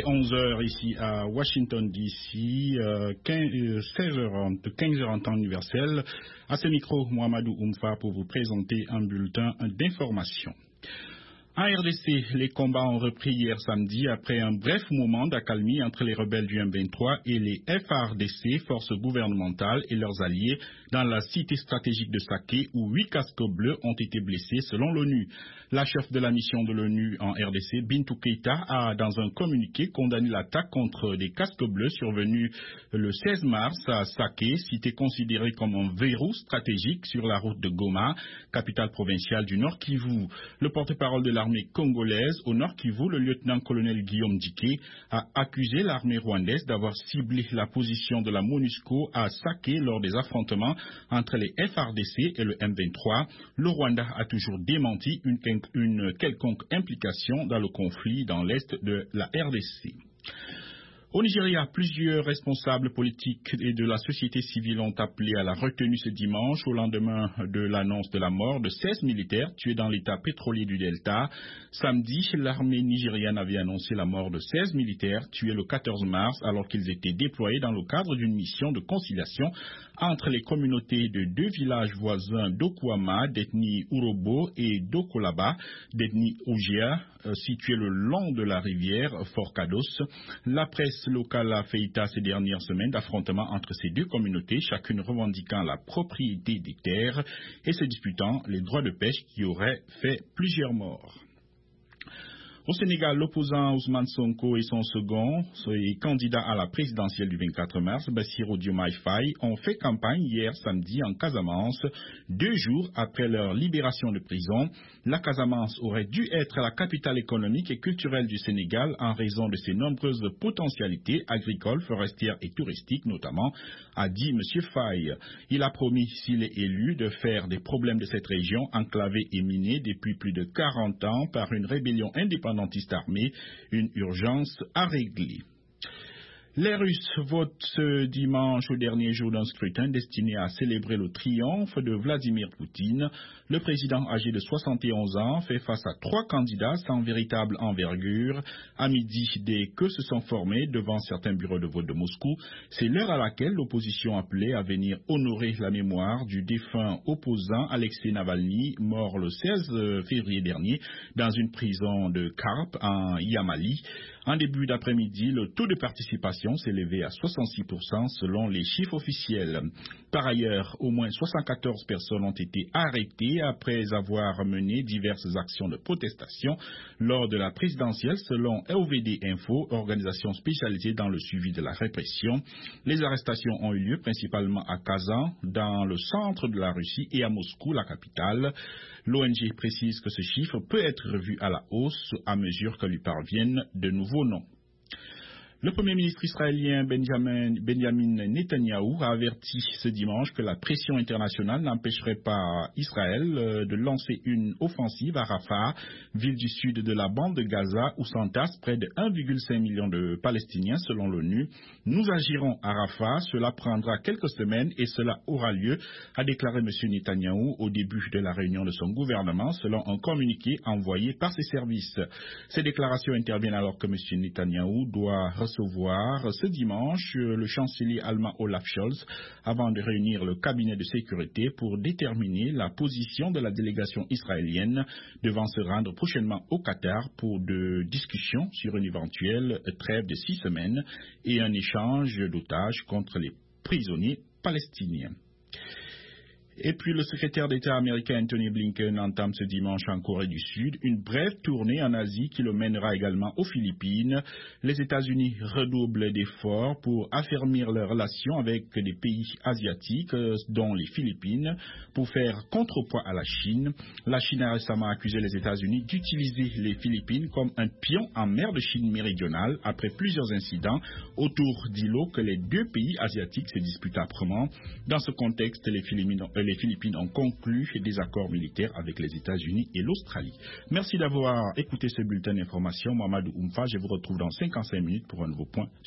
11 heures ici à Washington DC, 15h en temps universel. À ce micro, Mohamedou Oumfa pour vous présenter un bulletin d'information. En RDC, les combats ont repris hier samedi après un bref moment d'accalmie entre les rebelles du M23 et les FARDC, forces gouvernementales et leurs alliés, dans la cité stratégique de Saké, où 8 casques bleus ont été blessés selon l'ONU. La chef de la mission de l'ONU en RDC, Bintou Keïta, a dans un communiqué condamné l'attaque contre des casques bleus survenue le 16 mars à Saké, cité considérée comme un verrou stratégique sur la route de Goma, capitale provinciale du Nord Kivu. Le porte-parole de l'armée congolaise au Nord Kivu, le lieutenant-colonel Guillaume Diké, a accusé l'armée rwandaise d'avoir ciblé la position de la MONUSCO à Saké lors des affrontements entre les FARDC et le M23. Le Rwanda a toujours démenti une quelconque implication dans le conflit dans l'est de la RDC. Au Nigeria, plusieurs responsables politiques et de la société civile ont appelé à la retenue ce dimanche au lendemain de l'annonce de la mort de 16 militaires tués dans l'état pétrolier du Delta. Samedi, l'armée nigériane avait annoncé la mort de 16 militaires tués le 14 mars alors qu'ils étaient déployés dans le cadre d'une mission de conciliation entre les communautés de 2 villages voisins d'Okwama, d'ethnie Urobo, et d'Okolaba, d'ethnie Ojia, situés le long de la rivière Forcados. La presse locale a fait état ces dernières semaines d'affrontements entre ces 2 communautés, chacune revendiquant la propriété des terres et se disputant les droits de pêche qui auraient fait plusieurs morts. Au Sénégal, l'opposant Ousmane Sonko et son second, candidat à la présidentielle du 24 mars, Bassirou Diomaye Faye, ont fait campagne hier samedi en Casamance, 2 jours après leur libération de prison. La Casamance aurait dû être la capitale économique et culturelle du Sénégal en raison de ses nombreuses potentialités agricoles, forestières et touristiques notamment, a dit M. Faye. Il a promis, s'il est élu, de faire des problèmes de cette région enclavée et minée depuis plus de 40 ans par une rébellion indépendante armée, une urgence à régler. Les Russes votent ce dimanche au dernier jour d'un scrutin destiné à célébrer le triomphe de Vladimir Poutine. Le président âgé de 71 ans fait face à 3 candidats sans véritable envergure. À midi, des queues se sont formées devant certains bureaux de vote de Moscou. C'est l'heure à laquelle l'opposition appelait à venir honorer la mémoire du défunt opposant Alexei Navalny, mort le 16 février dernier dans une prison de Karp en Yamali. En début d'après-midi, le taux de participation s'est élevé à 66% selon les chiffres officiels. Par ailleurs, au moins 74 personnes ont été arrêtées après avoir mené diverses actions de protestation lors de la présidentielle selon OVD Info, organisation spécialisée dans le suivi de la répression. Les arrestations ont eu lieu principalement à Kazan, dans le centre de la Russie, et à Moscou, la capitale. L'ONG précise que ce chiffre peut être revu à la hausse à mesure que lui parviennent de nouveaux noms. Le Premier ministre israélien Benjamin Netanyahou a averti ce dimanche que la pression internationale n'empêcherait pas Israël de lancer une offensive à Rafah, ville du sud de la bande de Gaza où s'entassent près de 1,5 million de Palestiniens selon l'ONU. Nous agirons à Rafah, cela prendra quelques semaines et cela aura lieu, a déclaré M. Netanyahou au début de la réunion de son gouvernement selon un communiqué envoyé par ses services. Ces déclarations interviennent alors que M. Netanyahou doit recevoir ce dimanche le chancelier allemand Olaf Scholz avant de réunir le cabinet de sécurité pour déterminer la position de la délégation israélienne devant se rendre prochainement au Qatar pour de discussions sur une éventuelle trêve de 6 semaines et un échange d'otages contre les prisonniers palestiniens. Et puis le secrétaire d'État américain Anthony Blinken entame ce dimanche en Corée du Sud une brève tournée en Asie qui le mènera également aux Philippines. Les États-Unis redoublent d'efforts pour affermir leurs relations avec des pays asiatiques, dont les Philippines, pour faire contrepoids à la Chine. La Chine a récemment accusé les États-Unis d'utiliser les Philippines comme un pion en mer de Chine méridionale après plusieurs incidents autour d'îlots que les 2 pays asiatiques se disputent âprement. Dans ce contexte, les Philippines ont conclu des accords militaires avec les États-Unis et l'Australie. Merci d'avoir écouté ce bulletin d'information. Mohamedou Oumfa, je vous retrouve dans 55 minutes pour un nouveau point